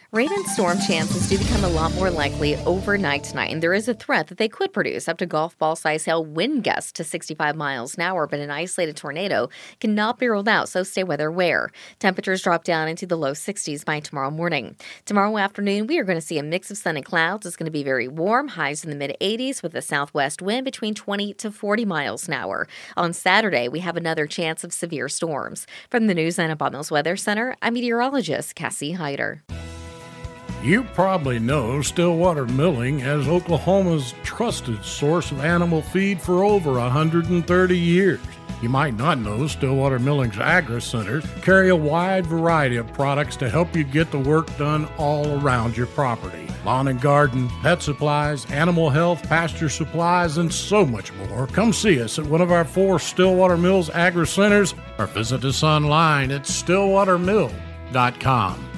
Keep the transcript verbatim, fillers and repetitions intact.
Rain and storm chances do become a lot more likely overnight tonight, and there is a threat that they could produce up to golf ball size hail wind gusts to sixty-five miles an hour, but an isolated tornado cannot be ruled out, so stay weather aware. Temperatures drop down into the low sixties by tomorrow morning. Tomorrow afternoon, we are going to see a mix of sun and clouds. It's going to be very warm, highs in the mid eighties with a southwest wind between twenty to forty miles an hour. On Saturday, we have another chance of severe storms. From the News and Bob Mills Weather Center, I'm meteorologist Cassie Hyder. You probably know Stillwater Milling as Oklahoma's trusted source of animal feed for over one hundred thirty years. You might not know Stillwater Milling's agri-centers carry a wide variety of products to help you get the work done all around your property. Lawn and garden, pet supplies, animal health, pasture supplies, and so much more. Come see us at one of our four Stillwater Mills agri-centers or visit us online at stillwater mill dot com.